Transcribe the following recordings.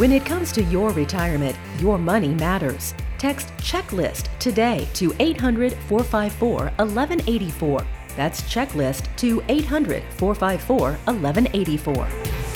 When it comes to your retirement, your money matters. Text CHECKLIST today to 800-454-1184. That's CHECKLIST to 800-454-1184.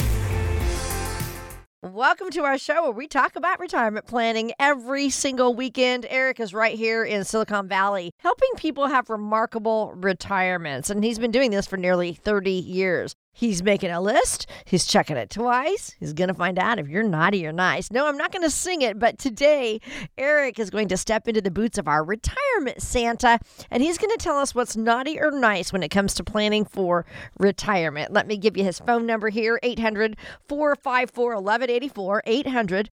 Welcome to our show where we talk about retirement planning every single weekend. Eric is right here in Silicon Valley helping people have remarkable retirements, and he's been doing this for nearly 30 years. He's making a list. He's checking it twice. He's going to find out if you're naughty or nice. No, I'm not going to sing it, but today, Eric is going to step into the boots of our retirement Santa, and he's going to tell us what's naughty or nice when it comes to planning for retirement. Let me give you his phone number here, 800-454-1184,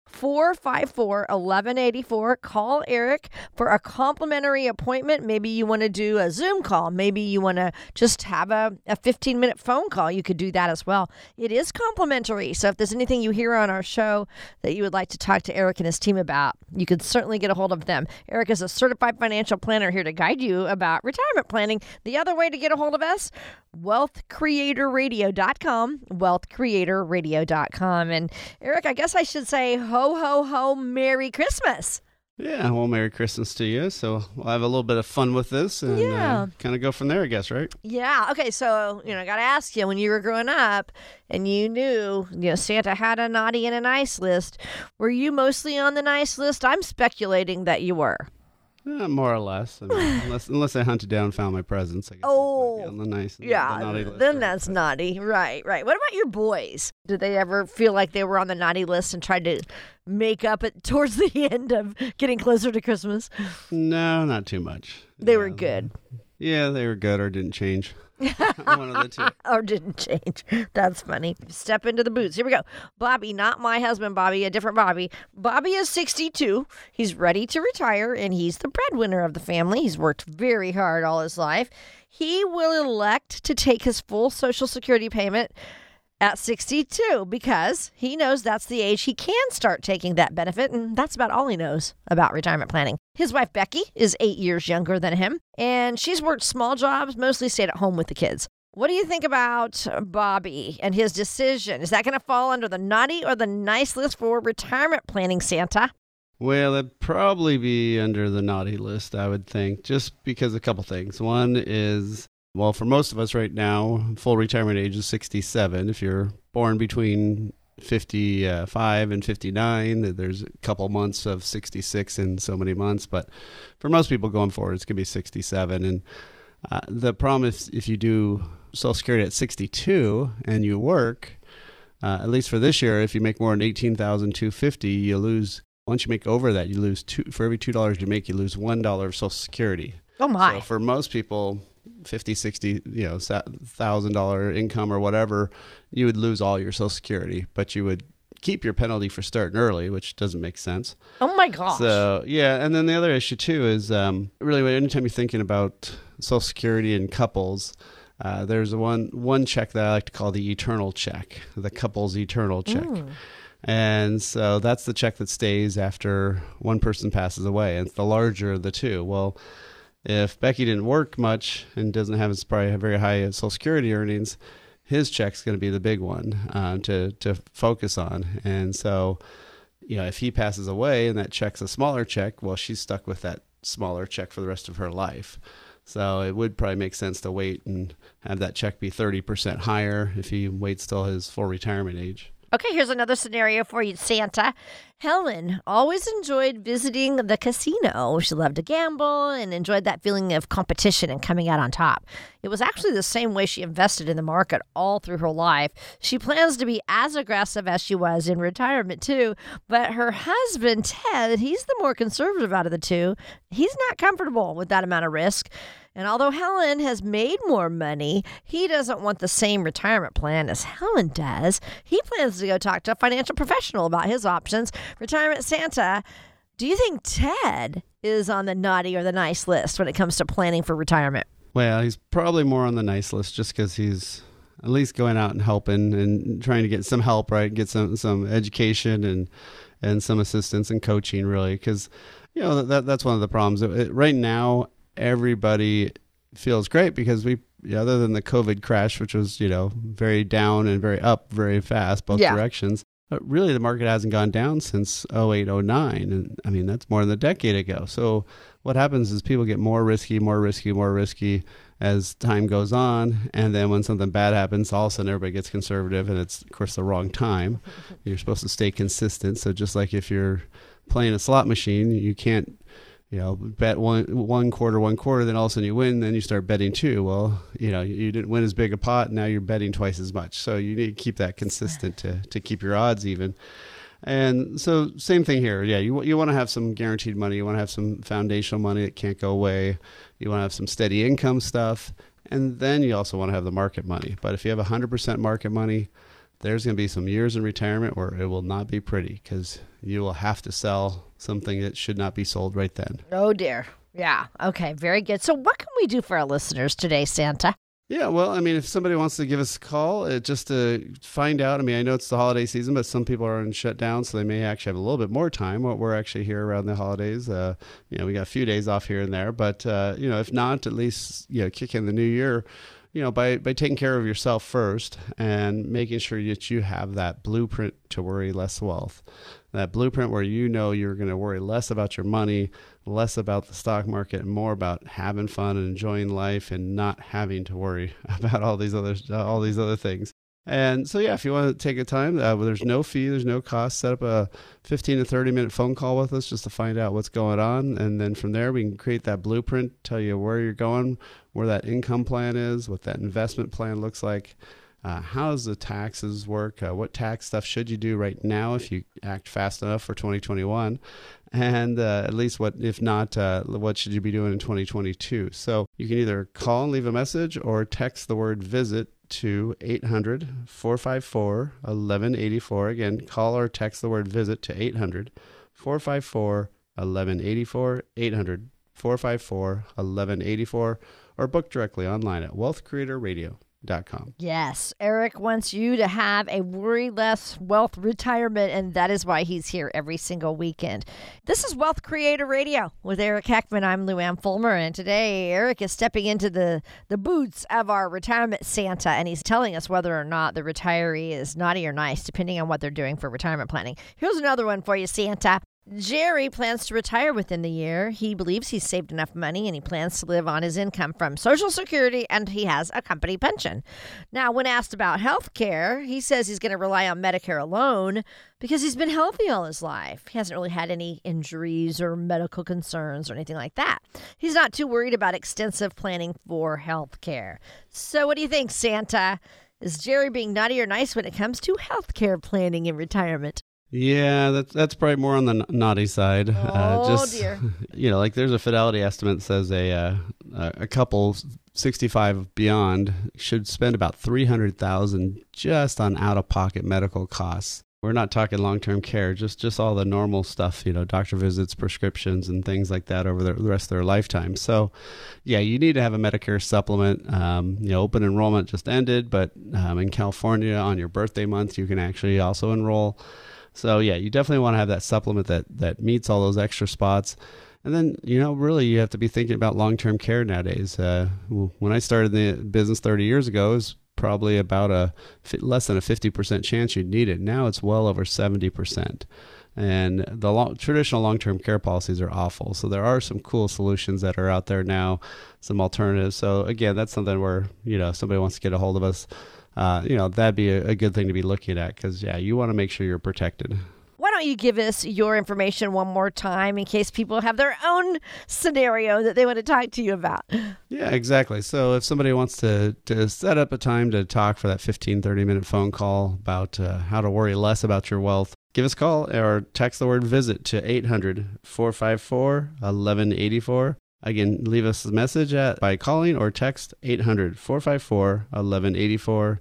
800-454-1184. Call Eric for a complimentary appointment. Maybe you want to do a Zoom call. Maybe you want to just have a 15-minute phone call. You could do that as well. It is complimentary. So if there's anything you hear on our show that you would like to talk to Eric and his team about, you could certainly get a hold of them. Eric is a certified financial planner here to guide you about retirement planning. The other way to get a hold of us, wealthcreatorradio.com, wealthcreatorradio.com. And Eric, I guess I should say ho, ho, ho, Merry Christmas. Yeah, well, Merry Christmas to you. So we'll have a little bit of fun with this and kind of go from there, I guess, right? Yeah. Okay. So, I got to ask you, when you were growing up and you knew, Santa had a naughty and a nice list, were you mostly on the nice list? I'm speculating that you were. More or less. I mean, unless I hunted down and found my presents, I guess. Oh, on the nice, yeah. the naughty list, then that's naughty. Right. What about your boys? Did they ever feel like they were on the naughty list and tried to make up it towards the end of getting closer to Christmas? No, not too much. They were good. Yeah, they were good or didn't change. One of the two. Or didn't change. That's funny. Step into the boots. Here we go. Bobby, not my husband, Bobby, a different Bobby. Bobby is 62. He's ready to retire, and he's the breadwinner of the family. He's worked very hard all his life. He will elect to take his full Social Security payment at 62 because he knows that's the age he can start taking that benefit, and that's about all he knows about retirement planning. His wife, Becky, is 8 years younger than him, and she's worked small jobs, mostly stayed at home with the kids. What do you think about Bobby and his decision? Is that going to fall under the naughty or the nice list for retirement planning, Santa? Well, it'd probably be under the naughty list, I would think, just because a couple things. One is, well, for most of us right now, full retirement age is 67. If you're born between 55 and 59, there's a couple months of 66 in so many months. But for most people going forward, it's going to be 67. And the problem is if you do Social Security at 62 and you work, at least for this year, if you make more than $18,250, you lose. Once you make over that, you lose for every $2 you make, you lose $1 of Social Security. Oh, my. So for most people, 50, 60, $1,000 income or whatever, you would lose all your Social Security, but you would keep your penalty for starting early, which doesn't make sense. Oh my gosh. So, yeah. And then the other issue too is really anytime you're thinking about Social Security and couples, there's one check that I like to call the eternal check, the couple's eternal check. And so that's the check that stays after one person passes away. And it's the larger of the two. Well, if Becky didn't work much and doesn't have probably very high Social Security earnings, his check's going to be the big one to focus on. And so, if he passes away and that check's a smaller check, well, she's stuck with that smaller check for the rest of her life. So it would probably make sense to wait and have that check be 30% higher if he waits till his full retirement age. Okay, here's another scenario for you, Santa. Helen always enjoyed visiting the casino. She loved to gamble and enjoyed that feeling of competition and coming out on top. It was actually the same way she invested in the market all through her life. She plans to be as aggressive as she was in retirement, too. But her husband, Ted, he's the more conservative out of the two. He's not comfortable with that amount of risk. And although Helen has made more money, he doesn't want the same retirement plan as Helen does. He plans to go talk to a financial professional about his options. Retirement Santa, do you think Ted is on the naughty or the nice list when it comes to planning for retirement? Well, he's probably more on the nice list just because he's at least going out and helping and trying to get some help, right? Get some education and some assistance and coaching, really, because that's one of the problems. Right now, everybody feels great because we, other than the COVID crash, which was, very down and very up very fast, both directions. But really, the market hasn't gone down since 08, 09. And I mean, that's more than a decade ago. So what happens is people get more risky as time goes on. And then when something bad happens, all of a sudden everybody gets conservative, and it's, of course, the wrong time. You're supposed to stay consistent. So just like if you're playing a slot machine, you can't, bet one quarter, then all of a sudden you win, then you start betting two. Well, you didn't win as big a pot, now you're betting twice as much. So you need to keep that consistent to keep your odds even. And so same thing here. Yeah, you want to have some guaranteed money. You want to have some foundational money that can't go away. You want to have some steady income stuff. And then you also want to have the market money. But if you have 100% market money, there's going to be some years in retirement where it will not be pretty, because you will have to sell something that should not be sold right then. Oh, dear. Yeah. Okay. Very good. So what can we do for our listeners today, Santa? Yeah, well, I mean, if somebody wants to give us a call just to find out, I mean, I know it's the holiday season, but some people are on shutdown, so they may actually have a little bit more time. We're actually here around the holidays. We got a few days off here and there, but, if not, at least, kick in the new year, by taking care of yourself first and making sure that you have that blueprint to worry less wealth. That blueprint where you're going to worry less about your money, less about the stock market, and more about having fun and enjoying life and not having to worry about all these other things. And so, yeah, if you want to take a time, there's no fee, there's no cost. Set up a 15 to 30-minute phone call with us just to find out what's going on. And then from there, we can create that blueprint, tell you where you're going, where that income plan is, what that investment plan looks like. How does the taxes work? What tax stuff should you do right now if you act fast enough for 2021? And at least what should you be doing in 2022? So you can either call and leave a message or text the word visit to 800-454-1184. Again, call or text the word visit to 800-454-1184, 800-454-1184, or book directly online at wealthcreatorradio.com. Yes, Eric wants you to have a worry less wealth retirement, and that is why he's here every single weekend. This is Wealth Creator Radio with Eric Heckman. I'm Lou Ann Fulmer, and today Eric is stepping into the boots of our retirement Santa, and he's telling us whether or not the retiree is naughty or nice, depending on what they're doing for retirement planning. Here's another one for you, Santa. Jerry plans to retire within the year. He believes he's saved enough money and he plans to live on his income from Social Security, and he has a company pension. Now, when asked about health care, he says he's going to rely on Medicare alone because he's been healthy all his life. He hasn't really had any injuries or medical concerns or anything like that. He's not too worried about extensive planning for health care. So what do you think, Santa? Is Jerry being naughty or nice when it comes to health care planning in retirement? Yeah, that's probably more on the naughty side. Dear. Like there's a Fidelity estimate that says a couple 65 beyond should spend about $300,000 just on out-of-pocket medical costs. We're not talking long-term care, just all the normal stuff, doctor visits, prescriptions, and things like that over the rest of their lifetime. So, yeah, you need to have a Medicare supplement. Open enrollment just ended, but in California on your birthday month, you can actually also enroll. So, yeah, you definitely want to have that supplement that meets all those extra spots. And then, really you have to be thinking about long-term care nowadays. When I started the business 30 years ago, it was probably about less than a 50% chance you'd need it. Now it's well over 70%. And the traditional long-term care policies are awful. So there are some cool solutions that are out there now, some alternatives. So, again, that's something where, if somebody wants to get a hold of us, that'd be a good thing to be looking at because, yeah, you want to make sure you're protected. Why don't you give us your information one more time in case people have their own scenario that they want to talk to you about? Yeah, exactly. So if somebody wants to set up a time to talk for that 15, 30-minute phone call about how to worry less about your wealth, give us a call or text the word visit to 800-454-1184. Again, leave us a message by calling or text 800-454-1184,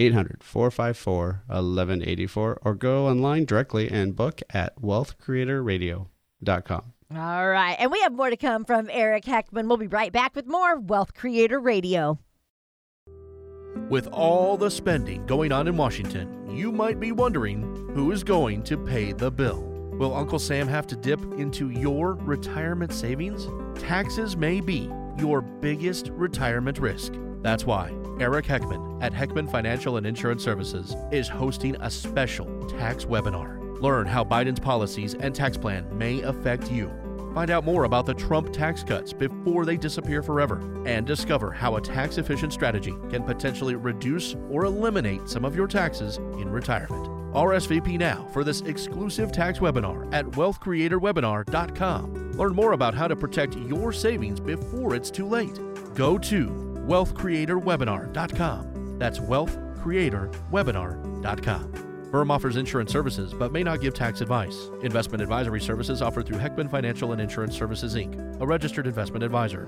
800-454-1184, or go online directly and book at wealthcreatorradio.com. All right. And we have more to come from Eric Heckman. We'll be right back with more Wealth Creator Radio. With all the spending going on in Washington, you might be wondering who is going to pay the bill. Will Uncle Sam have to dip into your retirement savings? Taxes may be your biggest retirement risk. That's why Eric Heckman at Heckman Financial and Insurance Services is hosting a special tax webinar. Learn how Biden's policies and tax plan may affect you. Find out more about the Trump tax cuts before they disappear forever, and discover how a tax-efficient strategy can potentially reduce or eliminate some of your taxes in retirement. RSVP now for this exclusive tax webinar at wealthcreatorwebinar.com. Learn more about how to protect your savings before it's too late. Go to wealthcreatorwebinar.com. That's wealthcreatorwebinar.com. Firm offers insurance services but may not give tax advice. Investment advisory services offered through Heckman Financial and Insurance Services, Inc., a registered investment advisor.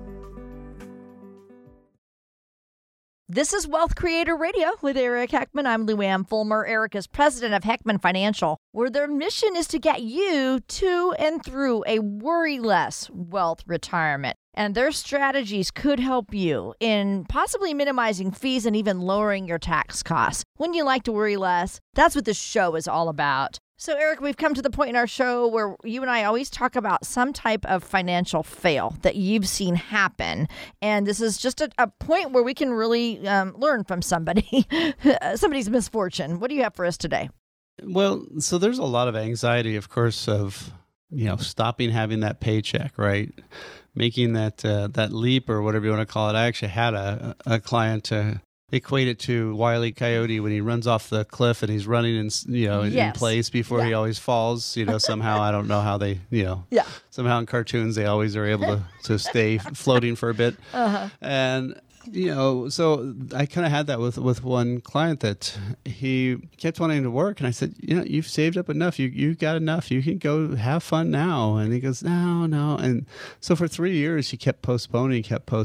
This is Wealth Creator Radio with Eric Heckman. I'm Lou Ann Fulmer. Eric is president of Heckman Financial, where their mission is to get you to and through a worry-less wealth retirement. And their strategies could help you in possibly minimizing fees and even lowering your tax costs. Wouldn't you like to worry less? That's what this show is all about. So, Eric, we've come to the point in our show where you and I always talk about some type of financial fail that you've seen happen. And this is just a point where we can really learn from somebody's misfortune. What do you have for us today? Well, so there's a lot of anxiety, of course, of, stopping having that paycheck, right? Making that leap or whatever you want to call it. I actually had a client equate it to Wile E. Coyote when he runs off the cliff and he's running in place before he always falls. Somehow I don't know how they somehow in cartoons they always are able to stay floating for a bit. And so I kind of had that with one client that he kept wanting to work, and I said, you've saved up enough, you got enough, you can go have fun now. And he goes, no, and so for 3 years he kept postponing.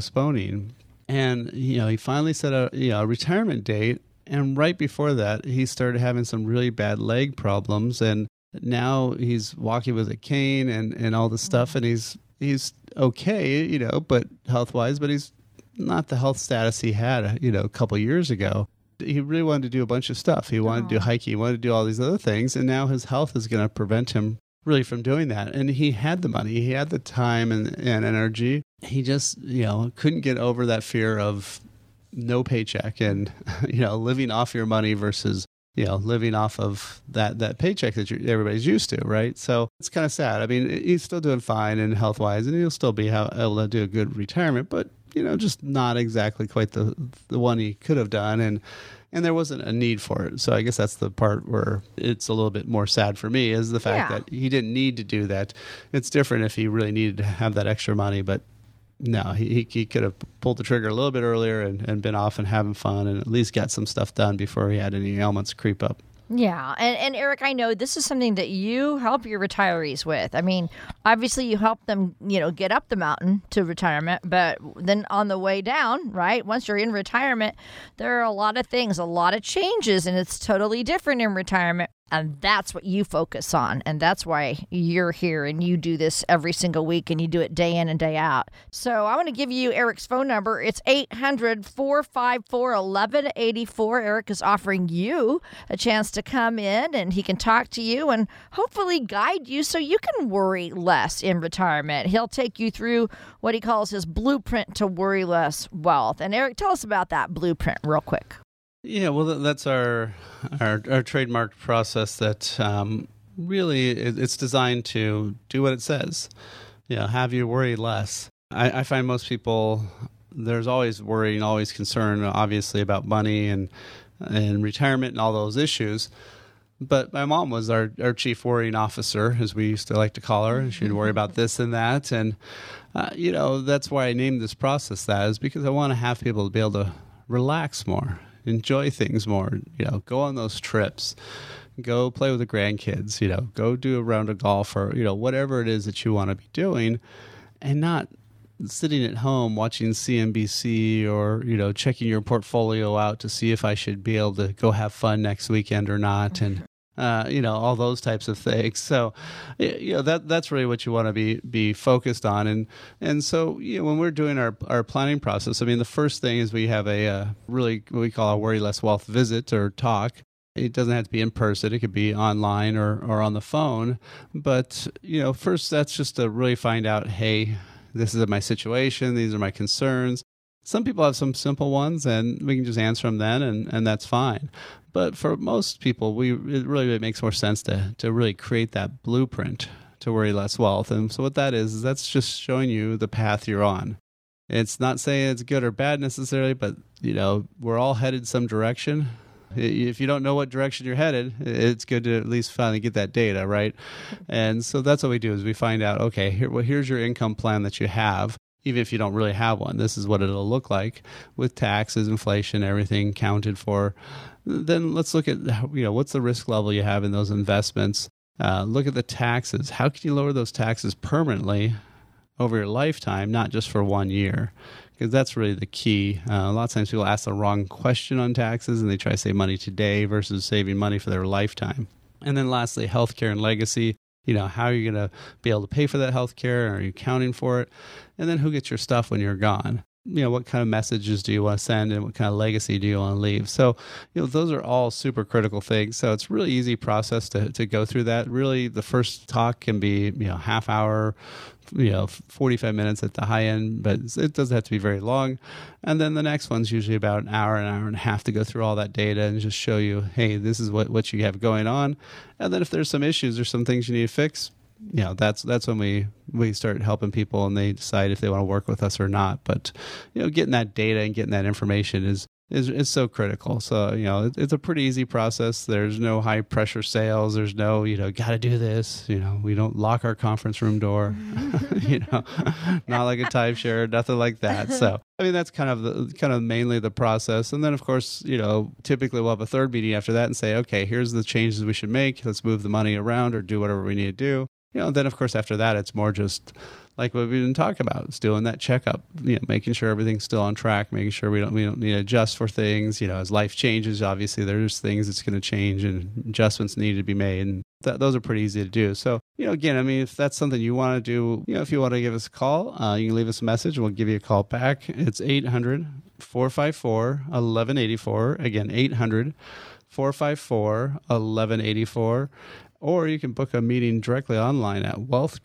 And, he finally set a retirement date. And right before that, he started having some really bad leg problems. And now he's walking with a cane and all this stuff. And he's okay, but health-wise, but he's not the health status he had, a couple years ago. He really wanted to do a bunch of stuff. He wanted to do hiking. He wanted to do all these other things. And now his health is going to prevent him really from doing that. And he had the money, he had the time and energy. He just, couldn't get over that fear of no paycheck and, living off your money versus, living off of that paycheck that everybody's used to, right? So it's kind of sad. I mean, he's still doing fine and health-wise, and he'll still be able to do a good retirement, but, just not exactly quite the one he could have done. And there wasn't a need for it. So I guess that's the part where it's a little bit more sad for me, is the fact that he didn't need to do that. It's different if he really needed to have that extra money, but no, he could have pulled the trigger a little bit earlier and been off and having fun and at least got some stuff done before he had any ailments creep up. Yeah. And Eric, I know this is something that you help your retirees with. I mean, obviously you help them, get up the mountain to retirement, but then on the way down, right, once you're in retirement, there are a lot of things, a lot of changes, and it's totally different in retirement. And that's what you focus on. And that's why you're here and you do this every single week and you do it day in and day out. So I want to give you Eric's phone number. It's 800-454-1184. Eric is offering you a chance to come in and he can talk to you and hopefully guide you so you can worry less in retirement. He'll take you through what he calls his blueprint to worry less wealth. And Eric, tell us about that blueprint real quick. Yeah, well, that's our trademarked process that really it's designed to do what it says. Have you worry less. I find most people, there's always worry and always concern, obviously, about money and retirement and all those issues. But my mom was our chief worrying officer, as we used to like to call her. She'd worry about this and that. And, that's why I named this process that, is because I want to have people to be able to relax more. Enjoy things more, go on those trips, go play with the grandkids, go do a round of golf or, whatever it is that you want to be doing, and not sitting at home watching CNBC or, checking your portfolio out to see if I should be able to go have fun next weekend or not. And, all those types of things. So, that's really what you want to be focused on. And so, when we're doing our planning process, I mean, the first thing is we have a really what we call a Worry Less Wealth visit or talk. It doesn't have to be in person. It could be online or on the phone. But, first, that's just to really find out, hey, this is my situation. These are my concerns. Some people have some simple ones, and we can just answer them then, and that's fine. But for most people, it really makes more sense to really create that blueprint to worry less wealth. And so what that is that's just showing you the path you're on. It's not saying it's good or bad necessarily, but we're all headed some direction. If you don't know what direction you're headed, it's good to at least finally get that data, right? And so that's what we do is we find out, okay, here's your income plan that you have. Even if you don't really have one, this is what it'll look like with taxes, inflation, everything counted for. Then let's look at, what's the risk level you have in those investments. Look at the taxes. How can you lower those taxes permanently over your lifetime, not just for 1 year? Because that's really the key. A lot of times people ask the wrong question on taxes and they try to save money today versus saving money for their lifetime. And then lastly, healthcare and legacy. How are you going to be able to pay for that healthcare? Are you accounting for it? And then who gets your stuff when you're gone? What kind of messages do you want to send and what kind of legacy do you want to leave? So, those are all super critical things. So it's a really easy process to go through that. Really, the first talk can be, half hour, 45 minutes at the high end, but it doesn't have to be very long. And then the next one's usually about an hour and a half to go through all that data and just show you, hey, this is what you have going on. And then if there's some issues or some things you need to fix, that's when we start helping people and they decide if they want to work with us or not. But, getting that data and getting that information is so critical. So, it's a pretty easy process. There's no high pressure sales. There's no, got to do this. We don't lock our conference room door, not like a timeshare, nothing like that. So, that's kind of mainly the process. And then of course, typically we'll have a third meeting after that and say, okay, here's the changes we should make. Let's move the money around or do whatever we need to do. Then of course after that, it's more just like what we've been talking about. It's doing that checkup, making sure everything's still on track, making sure we don't need to adjust for things. As life changes, obviously there's things that's going to change and adjustments need to be made. And those are pretty easy to do. So, again, if that's something you want to do, if you want to give us a call, you can leave us a message and we'll give you a call back. It's 800-454-1184. Again, 800-454-1184. Or you can book a meeting directly online at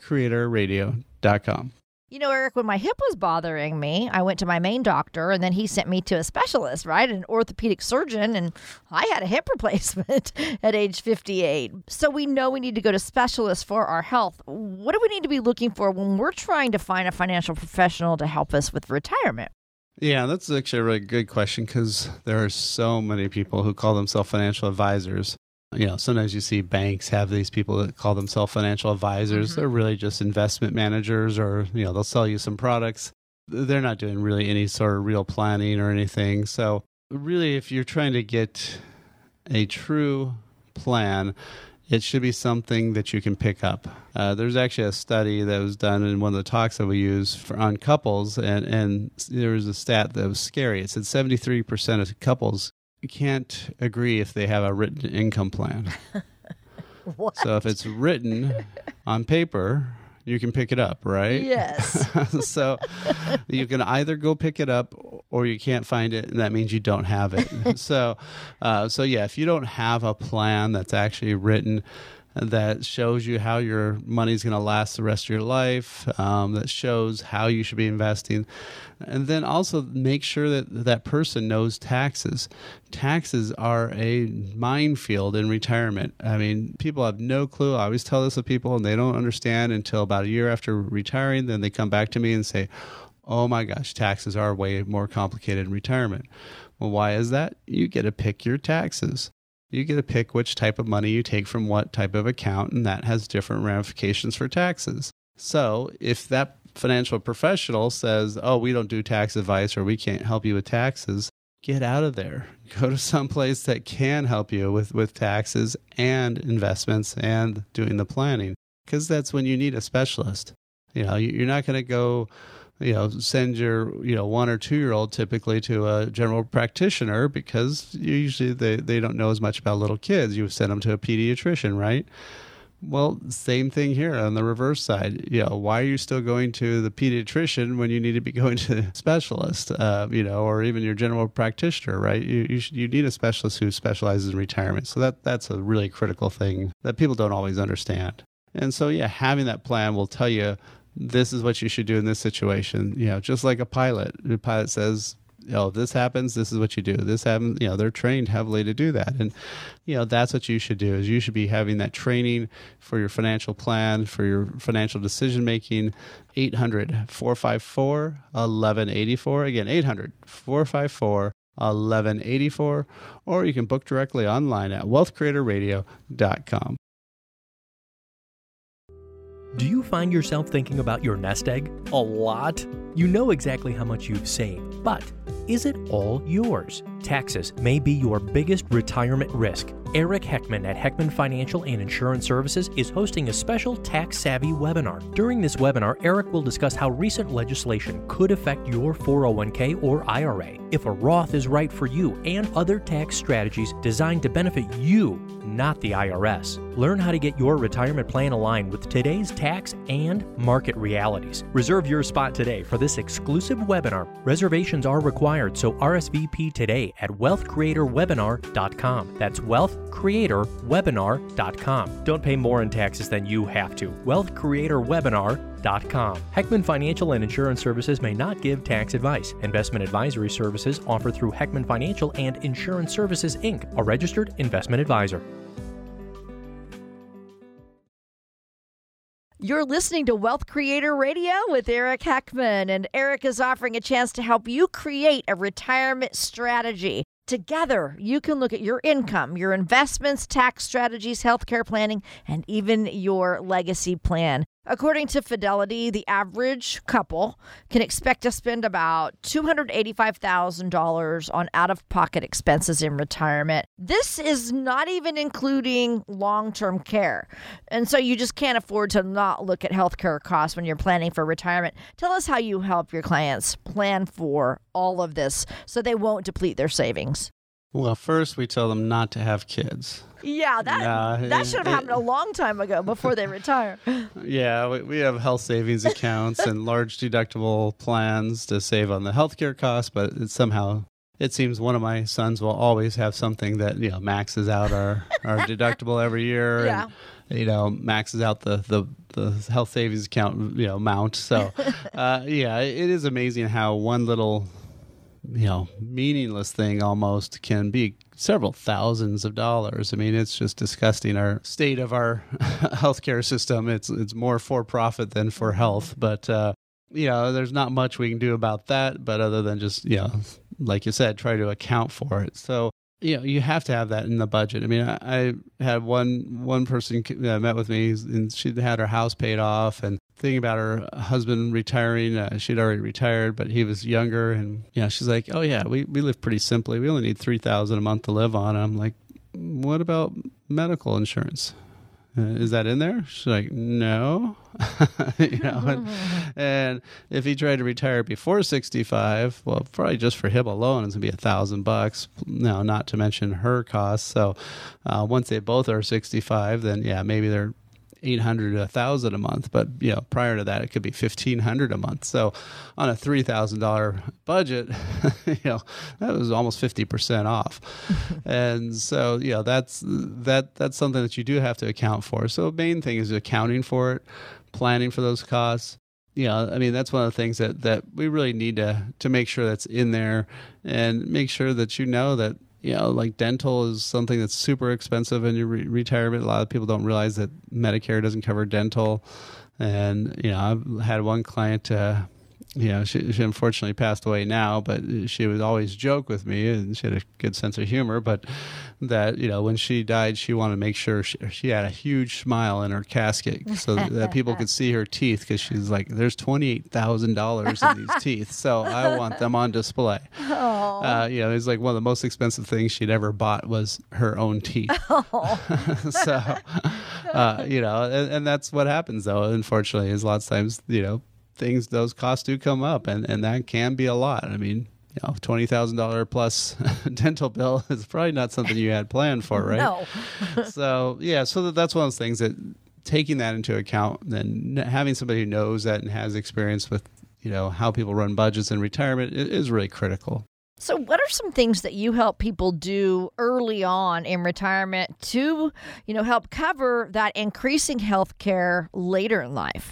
wealthcreatorradio.com. Eric, when my hip was bothering me, I went to my main doctor and then he sent me to a specialist, right? An orthopedic surgeon. And I had a hip replacement at age 58. So we know we need to go to specialists for our health. What do we need to be looking for when we're trying to find a financial professional to help us with retirement? Yeah, that's actually a really good question because there are so many people who call themselves financial advisors. Sometimes you see banks have these people that call themselves financial advisors. Mm-hmm. They're really just investment managers or, they'll sell you some products. They're not doing really any sort of real planning or anything. So really, if you're trying to get a true plan, it should be something that you can pick up. There's actually a study that was done in one of the talks that we use on couples, and there was a stat that was scary. It said 73% of couples can't agree if they have a written income plan. What? So if it's written on paper, you can pick it up, right? Yes. So you can either go pick it up or you can't find it, and that means you don't have it. So yeah, if you don't have a plan that's actually written that shows you how your money's going to last the rest of your life, that shows how you should be investing. And then also make sure that person knows taxes. Taxes are a minefield in retirement. People have no clue. I always tell this to people, and they don't understand until about a year after retiring. Then they come back to me and say, oh my gosh, taxes are way more complicated in retirement. Well, why is that? You get to pick your taxes. You get to pick which type of money you take from what type of account, and that has different ramifications for taxes. So if that financial professional says, oh, we don't do tax advice or we can't help you with taxes, get out of there. Go to some place that can help you with taxes and investments and doing the planning, because that's when you need a specialist. You're not going to go send your 1 or 2 year old typically to a general practitioner because usually they don't know as much about little kids. You send them to a pediatrician, right? Well, same thing here on the reverse side. Why are you still going to the pediatrician when you need to be going to a specialist, or even your general practitioner, right? You need a specialist who specializes in retirement. So that's a really critical thing that people don't always understand. And so, yeah, having that plan will tell you this is what you should do in this situation. Just like a pilot. The pilot says, if this happens, this is what you do. This happens, they're trained heavily to do that. And, that's what you should do, is you should be having that training for your financial plan, for your financial decision-making. 800-454-1184. Again, 800-454-1184. Or you can book directly online at wealthcreatorradio.com. Do you find yourself thinking about your nest egg a lot? You know exactly how much you've saved, but is it all yours? Taxes may be your biggest retirement risk. Eric Heckman at Heckman Financial and Insurance Services is hosting a special tax-savvy webinar. During this webinar, Eric will discuss how recent legislation could affect your 401k or IRA, if a Roth is right for you, and other tax strategies designed to benefit you, not the IRS. Learn how to get your retirement plan aligned with today's tax and market realities. Reserve your spot today for this exclusive webinar. Reservations are required, so RSVP today at wealthcreatorwebinar.com. That's wealthcreatorwebinar.com. Don't pay more in taxes than you have to. wealthcreatorwebinar.com. Heckman Financial and Insurance Services may not give tax advice. Investment advisory services offered through Heckman Financial and Insurance Services, Inc., a registered investment advisor. You're listening to Wealth Creator Radio with Eric Heckman, and Eric is offering a chance to help you create a retirement strategy. Together, you can look at your income, your investments, tax strategies, healthcare planning, and even your legacy plan. According to Fidelity, the average couple can expect to spend about $285,000 on out-of-pocket expenses in retirement. This is not even including long-term care. And so you just can't afford to not look at healthcare costs when you're planning for retirement. Tell us how you help your clients plan for all of this so they won't deplete their savings. Well, first we tell them not to have kids. Yeah, that should have happened a long time ago before they retire. Yeah, we have health savings accounts and large deductible plans to save on the healthcare costs, but it seems one of my sons will always have something that maxes out our deductible every year. Yeah. And, maxes out the health savings account amount. So it is amazing how one little meaningless thing almost can be several thousands of dollars. I mean, it's just disgusting, our state of our healthcare system. It's more for profit than for health. But, there's not much we can do about that, but other than just, like you said, try to account for it. So, you have to have that in the budget. I mean, I had one person met with me, and she'd had her house paid off, and thinking about her husband retiring. She'd already retired, but he was younger, and she's like, "Oh yeah, we live pretty simply. We only need $3,000 a month to live on." I'm like, "What about medical insurance? Is that in there?" She's like, "No." And if he tried to retire before 65, well, probably just for him alone, it's gonna be $1,000. No, not to mention her costs. So once they both are 65, then maybe they're $800 to $1,000 a month, but prior to that, it could be $1,500 a month. So on a $3,000 budget, that was almost 50% off. And so that's something that you do have to account for. So the main thing is accounting for it, planning for those costs. I mean, that's one of the things that we really need to make sure that's in there, and make sure that that like dental is something that's super expensive in your retirement. A lot of people don't realize that Medicare doesn't cover dental. And, I've had one client, she unfortunately passed away now, but she would always joke with me, and she had a good sense of humor, but that, when she died, she wanted to make sure she had a huge smile in her casket so that people could see her teeth, because she's like, there's $28,000 in these teeth, so I want them on display. It's like one of the most expensive things she'd ever bought was her own teeth. So, and that's what happens, though, unfortunately, is lots of times, those costs do come up, and that can be a lot. I mean, $20,000 plus dental bill is probably not something you had planned for, right? No. So that's one of those things that taking that into account, and having somebody who knows that and has experience with, how people run budgets in retirement is really critical. So what are some things that you help people do early on in retirement to, help cover that increasing health care later in life?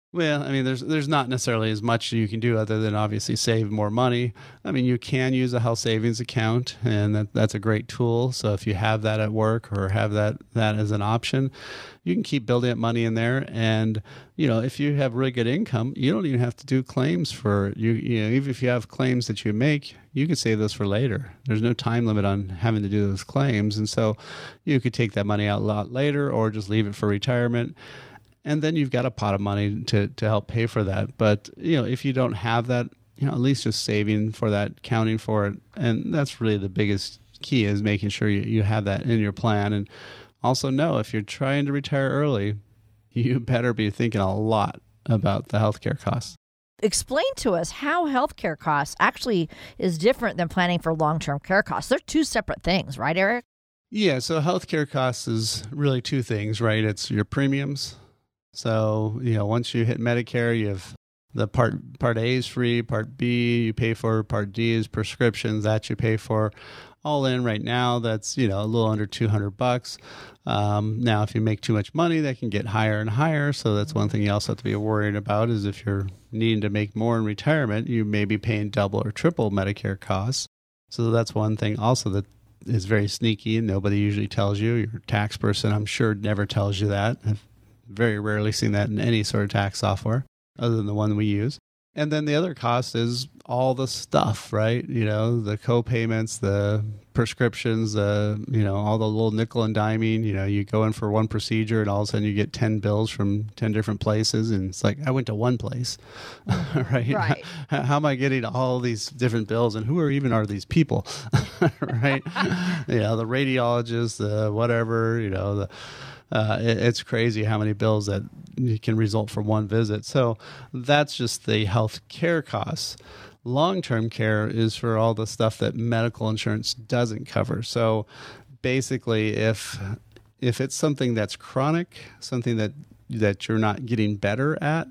Well, I mean, there's not necessarily as much you can do other than obviously save more money. I mean, you can use a health savings account, and that's a great tool. So if you have that at work or have that as an option, you can keep building up money in there. And if you have really good income, you don't even have to do claims for you. Even if you have claims that you make, you can save those for later. There's no time limit on having to do those claims, and so you could take that money out a lot later, or just leave it for retirement. And then you've got a pot of money to help pay for that. But, if you don't have that, at least just saving for that, counting for it. And that's really the biggest key, is making sure you have that in your plan. And also know, if you're trying to retire early, you better be thinking a lot about the healthcare costs. Explain to us how healthcare costs actually is different than planning for long-term care costs. They're two separate things, right, Eric? Yeah, so healthcare costs is really two things, right? It's your premiums. So, once you hit Medicare, you have the Part A is free, Part B you pay for, Part D is prescriptions that you pay for. All in right now, that's, a little under $200. Now, if you make too much money, that can get higher and higher. So that's one thing you also have to be worried about, is if you're needing to make more in retirement, you may be paying double or triple Medicare costs. So that's one thing also that is very sneaky and nobody usually tells you. Your tax person, I'm sure, never tells you that. I've very rarely seen that in any sort of tax software other than the one we use. And then the other cost is all the stuff, right? The co-payments, the prescriptions, all the little nickel and diming. You go in for one procedure and all of a sudden you get 10 bills from 10 different places. And it's like, I went to one place, right? Right. How am I getting all these different bills, and who are these people, right? The radiologist, the whatever, it's crazy how many bills that can result from one visit. So that's just the health care costs. Long-term care is for all the stuff that medical insurance doesn't cover. So basically, if it's something that's chronic, something that you're not getting better at,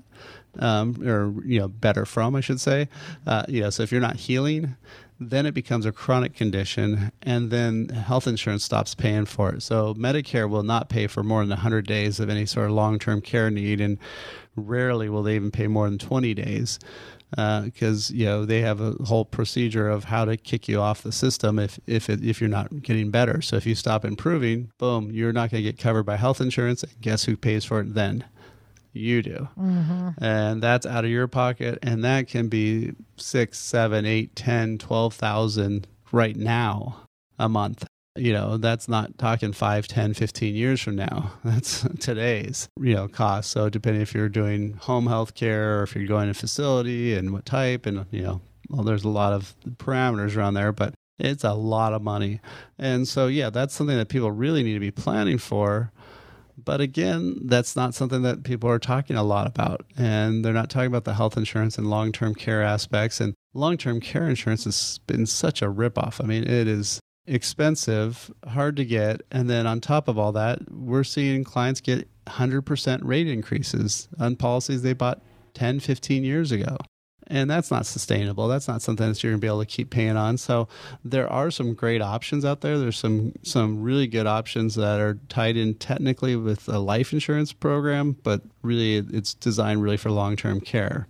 or better from, I should say, so if you're not healing, then it becomes a chronic condition, and then health insurance stops paying for it. So Medicare will not pay for more than 100 days of any sort of long-term care need, and rarely will they even pay more than 20 days because they have a whole procedure of how to kick you off the system if you're not getting better. So if you stop improving, boom, you're not going to get covered by health insurance. And guess who pays for it then? You do. Mm-hmm. And that's out of your pocket, and that can be 6, 7, 8, 10, 12,000 right now a month. That's not talking 5, 10, 15 years from now. That's today's cost. So depending if you're doing home health care or if you're going to facility and what type, and there's a lot of parameters around there, but it's a lot of money. And so that's something that people really need to be planning for. But again, that's not something that people are talking a lot about. And they're not talking about the health insurance and long-term care aspects. And long-term care insurance has been such a ripoff. I mean, it is expensive, hard to get. And then on top of all that, we're seeing clients get 100% rate increases on policies they bought 10, 15 years ago. And that's not sustainable. That's not something that you're going to be able to keep paying on. So there are some great options out there. There's some really good options that are tied in technically with a life insurance program, but really it's designed really for long-term care.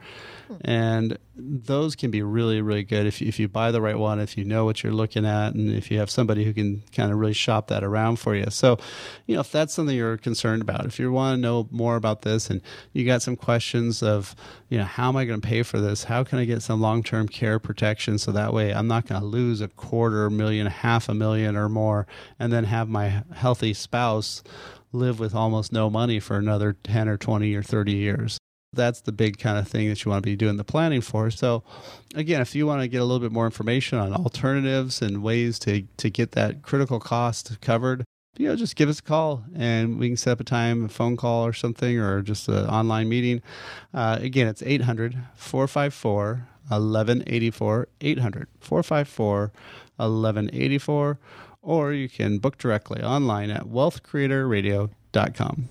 And those can be really, really good if you buy the right one, if you know what you're looking at, and if you have somebody who can kind of really shop that around for you. So, if that's something you're concerned about, if you want to know more about this and you got some questions of, how am I going to pay for this? How can I get some long-term care protection so that way I'm not going to lose $250,000, $500,000 or more, and then have my healthy spouse live with almost no money for another 10 or 20 or 30 years. That's the big kind of thing that you want to be doing the planning for. So again, if you want to get a little bit more information on alternatives and ways to get that critical cost covered, just give us a call and we can set up a time, a phone call or something, or just an online meeting. Again, it's 800-454-1184, 800-454-1184, or you can book directly online at wealthcreatorradio.com.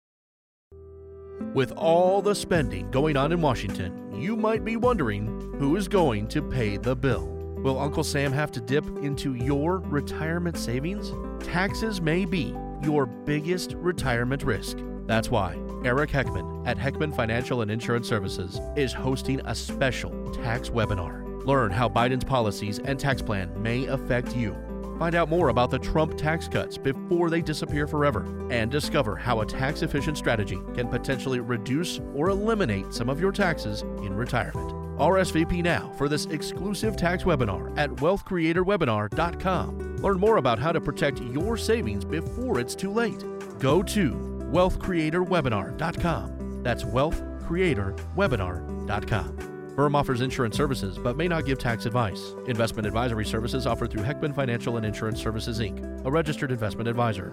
With all the spending going on in Washington, you might be wondering who is going to pay the bill. Will Uncle Sam have to dip into your retirement savings? Taxes may be your biggest retirement risk. That's why Eric Heckman at Heckman Financial and Insurance Services is hosting a special tax webinar. Learn how Biden's policies and tax plan may affect you. Find out more about the Trump tax cuts before they disappear forever, and discover how a tax-efficient strategy can potentially reduce or eliminate some of your taxes in retirement. RSVP now for this exclusive tax webinar at wealthcreatorwebinar.com. Learn more about how to protect your savings before it's too late. Go to wealthcreatorwebinar.com. That's wealthcreatorwebinar.com. Firm offers insurance services but may not give tax advice. Investment advisory services offered through Heckman Financial and Insurance Services, Inc., a registered investment advisor.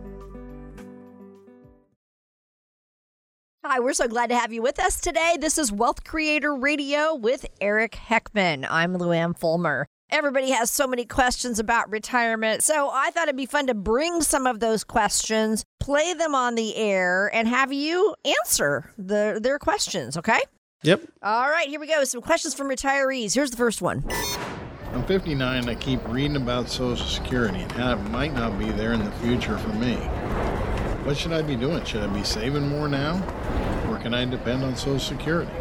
Hi, we're so glad to have you with us today. This is Wealth Creator Radio with Eric Heckman. I'm Luann Fulmer. Everybody has so many questions about retirement, so I thought it'd be fun to bring some of those questions, play them on the air, and have you answer their questions, okay? Yep. All right, here we go. Some questions from retirees. Here's the first one. I'm 59 and I keep reading about Social Security and how it might not be there in the future for me. What should I be doing? Should I be saving more now? Or can I depend on Social Security?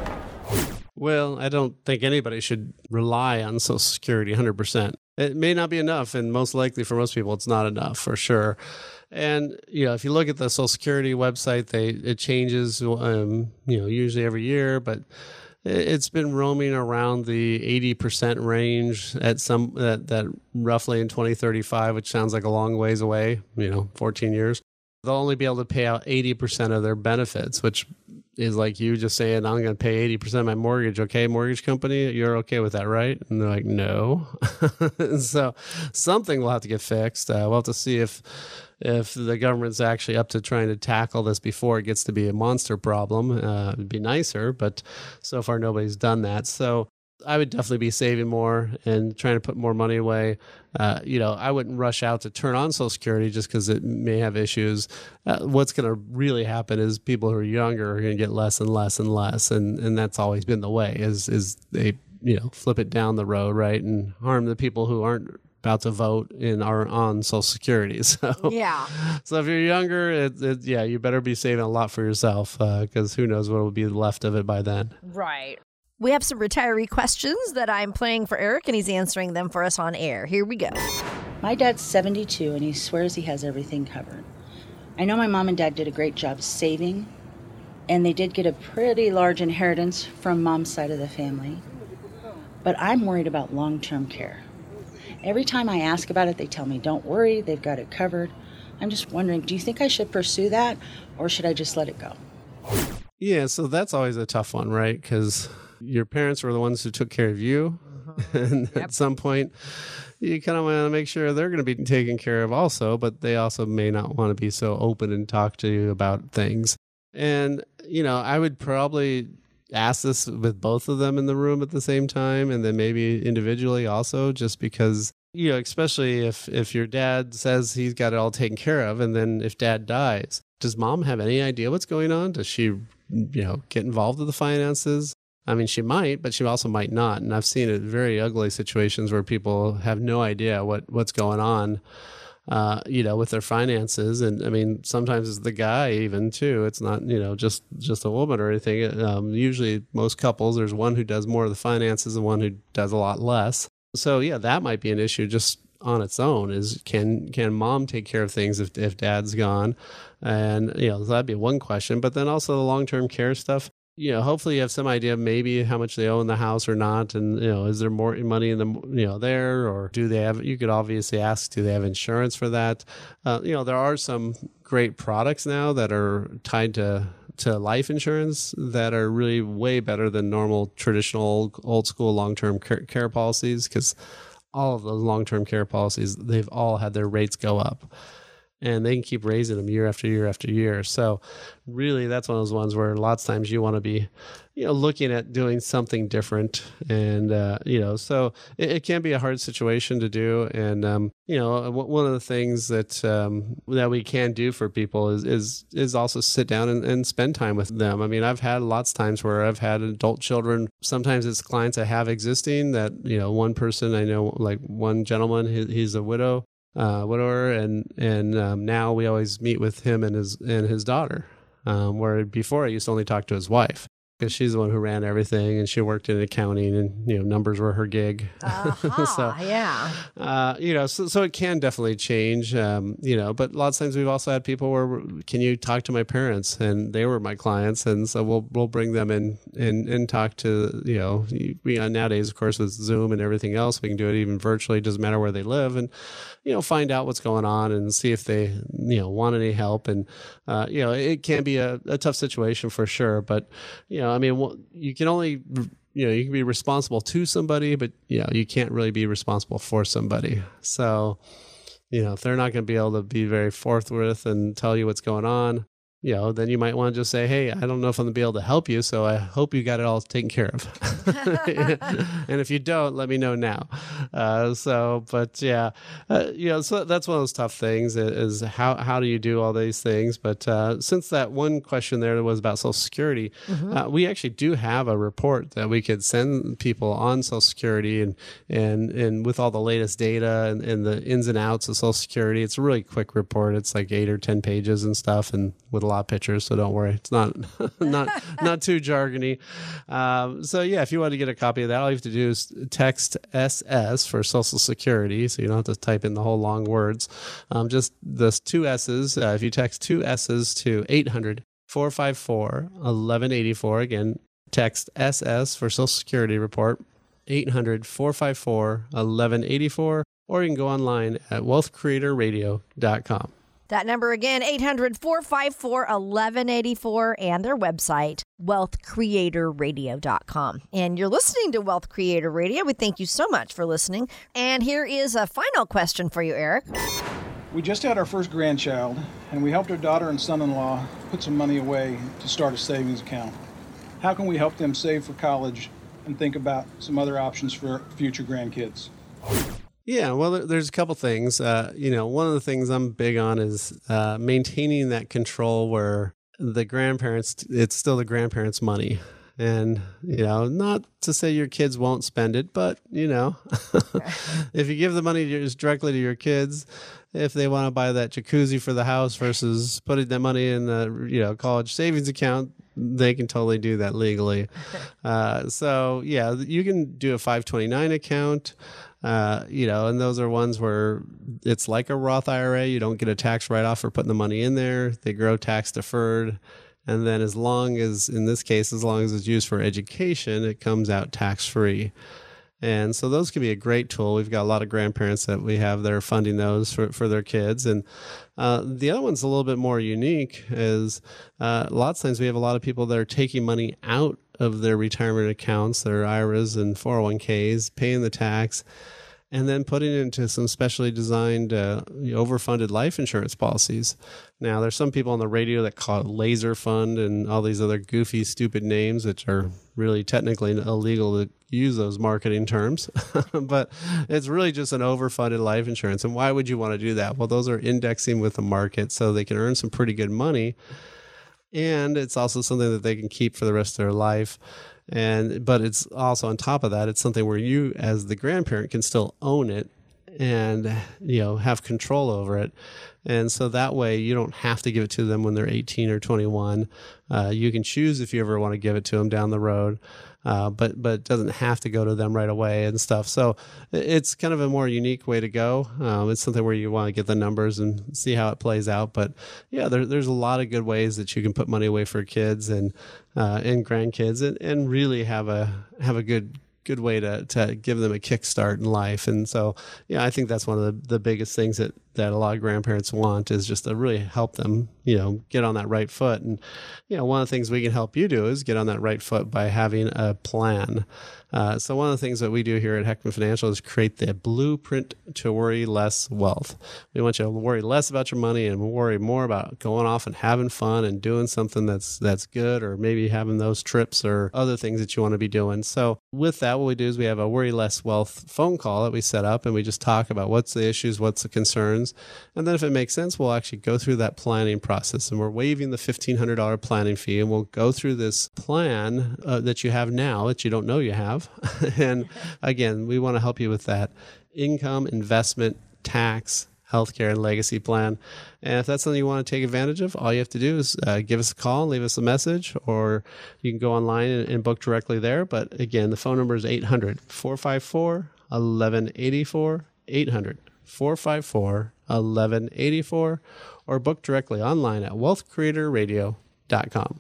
Well, I don't think anybody should rely on Social Security 100%. It may not be enough, and most likely for most people, it's not enough for sure. And, if you look at the Social Security website, it changes, usually every year, but it's been roaming around the 80% range at that roughly in 2035, which sounds like a long ways away, 14 years. They'll only be able to pay out 80% of their benefits, which is like you just saying, I'm going to pay 80% of my mortgage. Okay, mortgage company, you're okay with that, right? And they're like, no. So something will have to get fixed. We'll have to see if the government's actually up to trying to tackle this before it gets to be a monster problem. It'd be nicer, but so far nobody's done that. So I would definitely be saving more and trying to put more money away. I wouldn't rush out to turn on Social Security just because it may have issues. What's going to really happen is people who are younger are going to get less and less and less, and that's always been the way. Is they flip it down the road, right, and harm the people who aren't about to vote and are on Social Security. So yeah. So if you're younger, you better be saving a lot for yourself because who knows what will be left of it by then. Right. We have some retiree questions that I'm playing for Eric, and he's answering them for us on air. Here we go. My dad's 72, and he swears he has everything covered. I know my mom and dad did a great job saving, and they did get a pretty large inheritance from mom's side of the family. But I'm worried about long-term care. Every time I ask about it, they tell me, don't worry, they've got it covered. I'm just wondering, do you think I should pursue that, or should I just let it go? Yeah, so that's always a tough one, right? Because your parents were the ones who took care of you. And at some point, you kind of want to make sure they're going to be taken care of also, but they also may not want to be so open and talk to you about things. And, I would probably ask this with both of them in the room at the same time, and then maybe individually also, just because, especially if your dad says he's got it all taken care of, and then if dad dies, does mom have any idea what's going on? Does she, get involved with the finances? I mean, she might, but she also might not. And I've seen it very ugly situations where people have no idea what's going on, with their finances. And I mean, sometimes it's the guy even too. It's not, just a woman or anything. Usually most couples, there's one who does more of the finances and one who does a lot less. So yeah, that might be an issue just on its own is can mom take care of things if dad's gone? And, that'd be one question. But then also the long-term care stuff. Hopefully you have some idea maybe how much they own the house or not. And, is there more money in the, there, or do they have, you could obviously ask, do they have insurance for that? There are some great products now that are tied to life insurance that are really way better than normal, traditional, old school long-term care policies. Because all of those long-term care policies, they've all had their rates go up. And they can keep raising them year after year after year. So really, that's one of those ones where lots of times you want to be, looking at doing something different. And, so it can be a hard situation to do. And, one of the things that we can do for people is also sit down and spend time with them. I mean, I've had lots of times where I've had adult children. Sometimes it's clients I have existing that, one person I know, like one gentleman, he's a widow. widower, and now we always meet with him and his daughter. Where before I used to only talk to his wife, because she's the one who ran everything, and she worked in accounting, and numbers were her gig. So so it can definitely change. But a lot of times we've also had people where, can you talk to my parents? And they were my clients, and so we'll bring them in and talk to nowadays, of course, with Zoom and everything else, we can do it even virtually. It doesn't matter where they live, and find out what's going on and see if they want any help. And it can be a tough situation for sure, but you can only, you can be responsible to somebody, but, you can't really be responsible for somebody. So, if they're not going to be able to be very forthwith and tell you what's going on, then you might want to just say, hey, I don't know if I'm going to be able to help you, so I hope you got it all taken care of. And if you don't, let me know now. So that's one of those tough things is how do you do all these things? But since that one question there was about Social Security, we actually do have a report that we could send people on Social Security and with all the latest data and the ins and outs of Social Security. It's a really quick report. It's like 8 or 10 pages and stuff, and with a lot of pictures, so don't worry. It's not too jargony. If you want to get a copy of that, all you have to do is text SS for Social Security, so you don't have to type in the whole long words. Just those 2 S's. If you text 2 S's to 800-454-1184, again, text SS for Social Security report, 800-454-1184, or you can go online at wealthcreatorradio.com. That number again, 800-454-1184, and their website, wealthcreatorradio.com. And you're listening to Wealth Creator Radio. We thank you so much for listening. And here is a final question for you, Eric. We just had our first grandchild, and we helped our daughter and son-in-law put some money away to start a savings account. How can we help them save for college and think about some other options for future grandkids? Yeah, well, there's a couple things. One of the things I'm big on is maintaining that control where the grandparents, it's still the grandparents' money. And, not to say your kids won't spend it, but, if you give the money just directly to your kids, if they want to buy that jacuzzi for the house versus putting that money in the, college savings account, they can totally do that legally. You can do a 529 account. And those are ones where it's like a Roth IRA. You don't get a tax write-off for putting the money in there. They grow tax deferred. And then as long as it's used for education, it comes out tax-free. And so those can be a great tool. We've got a lot of grandparents that we have that are funding those for their kids. And the other one's a little bit more unique is lots of times we have a lot of people that are taking money out of their retirement accounts, their IRAs and 401ks, paying the tax, and then putting it into some specially designed overfunded life insurance policies. Now, there's some people on the radio that call it laser fund and all these other goofy, stupid names, which are really technically illegal to use those marketing terms. But it's really just an overfunded life insurance. And why would you want to do that? Well, those are indexing with the market, so they can earn some pretty good money. And it's also something that they can keep for the rest of their life. But it's also on top of that, it's something where you as the grandparent can still own it and, have control over it. And so that way you don't have to give it to them when they're 18 or 21. You can choose if you ever want to give it to them down the road. But it doesn't have to go to them right away and stuff. So it's kind of a more unique way to go. It's something where you want to get the numbers and see how it plays out. But yeah, there's a lot of good ways that you can put money away for kids and grandkids and really have a good way to give them a kickstart in life. And so, yeah, I think that's one of the biggest things that a lot of grandparents want is just to really help them, get on that right foot. And, one of the things we can help you do is get on that right foot by having a plan. So one of the things that we do here at Heckman Financial is create the blueprint to worry less wealth. We want you to worry less about your money and worry more about going off and having fun and doing something that's good, or maybe having those trips or other things that you want to be doing. So with that, what we do is we have a Worry Less Wealth phone call that we set up, and we just talk about what's the issues, what's the concerns. And then if it makes sense, we'll actually go through that planning process, and we're waiving the $1,500 planning fee, and we'll go through this plan that you have now that you don't know you have. And again, we want to help you with that income, investment, tax, healthcare and legacy plan. And if that's something you want to take advantage of, all you have to do is give us a call and leave us a message, or you can go online and book directly there. But again, the phone number is 800-454-1184, 800-454-1184, or book directly online at wealthcreatorradio.com.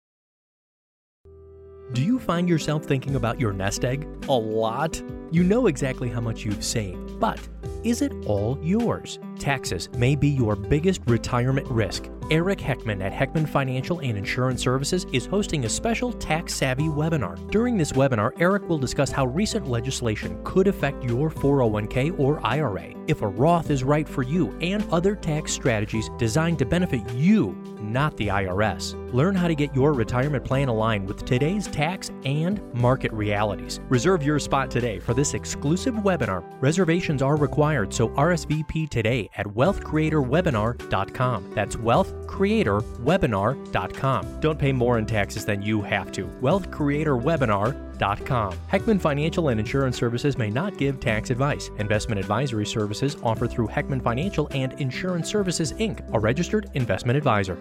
Do you find yourself thinking about your nest egg a lot? You know exactly how much you've saved, but is it all yours? Taxes may be your biggest retirement risk. Eric Heckman at Heckman Financial and Insurance Services is hosting a special tax-savvy webinar. During this webinar, Eric will discuss how recent legislation could affect your 401k or IRA, if a Roth is right for you, and other tax strategies designed to benefit you, not the IRS. Learn how to get your retirement plan aligned with today's tax and market realities. Reserve your spot today for this exclusive webinar. Reservations are required, so RSVP today at wealthcreatorwebinar.com. That's wealthcreatorwebinar.com. Don't pay more in taxes than you have to. wealthcreatorwebinar.com. Heckman Financial and Insurance Services may not give tax advice. Investment advisory services offered through Heckman Financial and Insurance Services, Inc., a registered investment advisor.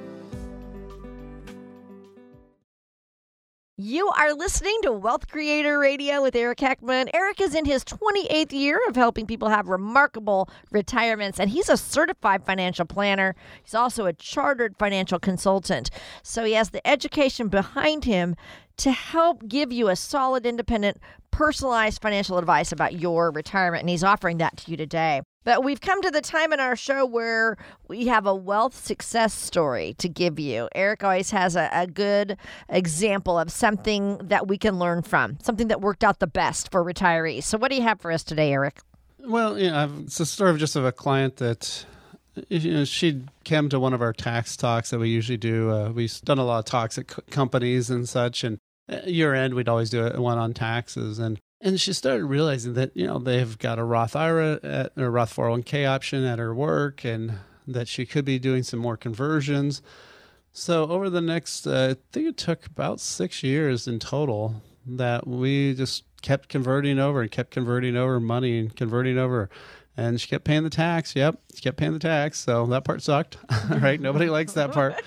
You are listening to Wealth Creator Radio with Eric Heckman. Eric is in his 28th year of helping people have remarkable retirements, and he's a certified financial planner. He's also a chartered financial consultant. So he has the education behind him to help give you a solid, independent, personalized financial advice about your retirement, and he's offering that to you today. But we've come to the time in our show where we have a wealth success story to give you. Eric always has a good example of something that we can learn from, something that worked out the best for retirees. So what do you have for us today, Eric? Well, it's a story of a client that, she came to one of our tax talks that we usually do. We've done a lot of talks at companies and such, and year end, we'd always do one on taxes. And she started realizing that, they've got a Roth IRA or Roth 401k option at her work, and that she could be doing some more conversions. So over the next, I think it took about 6 years in total, that we just kept converting over money and converting over. And she kept paying the tax. Yep, she kept paying the tax. So that part sucked, right? Nobody likes that part.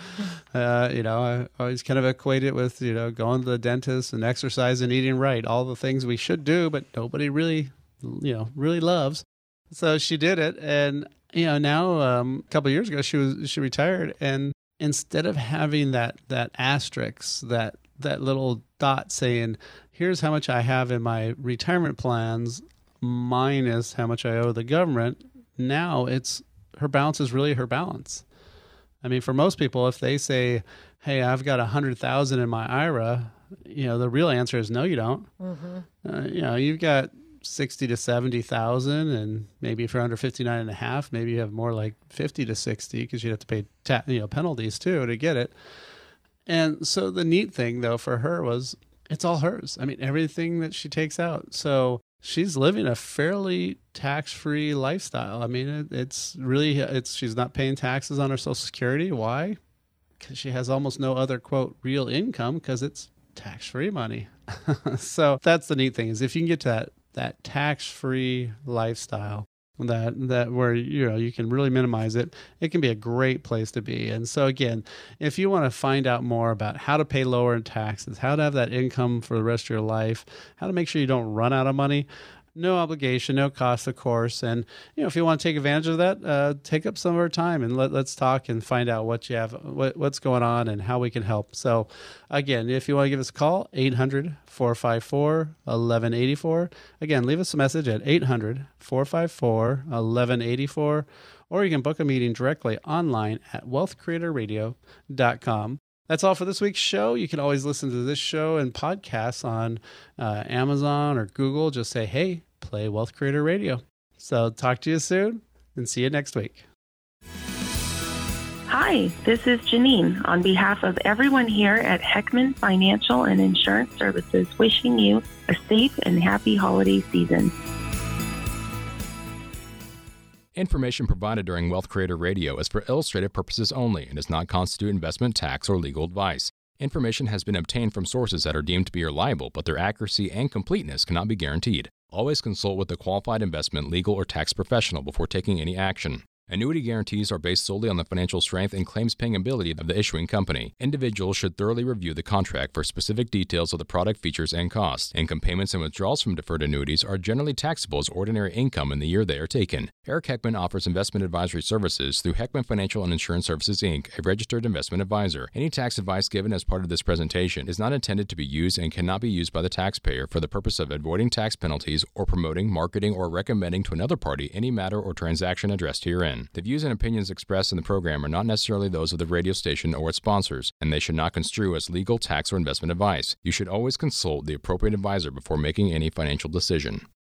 I always kind of equate it with, going to the dentist and exercise and eating right. All the things we should do, but nobody really, really loves. So she did it. And, now a couple of years ago, she retired. And instead of having that asterisk, that little dot saying, here's how much I have in my retirement plans, minus how much I owe the government, now her balance is really her balance. I mean, for most people, if they say, hey, I've got 100,000 in my IRA, the real answer is no, you don't. Mm-hmm. You've got 60 to 70,000, and maybe if you're under 59 and a half, maybe you have more like 50 to 60, because you'd have to pay penalties too to get it. And so the neat thing though for her was it's all hers. I mean, everything that she takes out. So she's living a fairly tax-free lifestyle. I mean, she's not paying taxes on her Social Security. Why? Because she has almost no other, quote, real income, because it's tax-free money. So that's the neat thing, is if you can get to that tax-free lifestyle, that where you can really minimize it, it can be a great place to be. And so again, if you want to find out more about how to pay lower in taxes, how to have that income for the rest of your life, how to make sure you don't run out of money, no obligation, no cost, of course. And if you want to take advantage of that, take up some of our time and let's talk and find out what you have, what's going on, and how we can help. So again, if you want to give us a call, 800-454-1184. Again, leave us a message at 800-454-1184, or you can book a meeting directly online at wealthcreatorradio.com. That's all for this week's show. You can always listen to this show and podcasts on Amazon or Google. Just say, hey, play Wealth Creator Radio. So talk to you soon, and see you next week. Hi, this is Janine on behalf of everyone here at Heckman Financial and Insurance Services, wishing you a safe and happy holiday season. Information provided during Wealth Creator Radio is for illustrative purposes only and does not constitute investment, tax, or legal advice. Information has been obtained from sources that are deemed to be reliable, but their accuracy and completeness cannot be guaranteed. Always consult with a qualified investment, legal, or tax professional before taking any action. Annuity guarantees are based solely on the financial strength and claims-paying ability of the issuing company. Individuals should thoroughly review the contract for specific details of the product features and costs. Income payments and withdrawals from deferred annuities are generally taxable as ordinary income in the year they are taken. Eric Heckman offers investment advisory services through Heckman Financial and Insurance Services, Inc., a registered investment advisor. Any tax advice given as part of this presentation is not intended to be used and cannot be used by the taxpayer for the purpose of avoiding tax penalties or promoting, marketing, or recommending to another party any matter or transaction addressed herein. The views and opinions expressed in the program are not necessarily those of the radio station or its sponsors, and they should not construe as legal, tax, or investment advice. You should always consult the appropriate advisor before making any financial decision.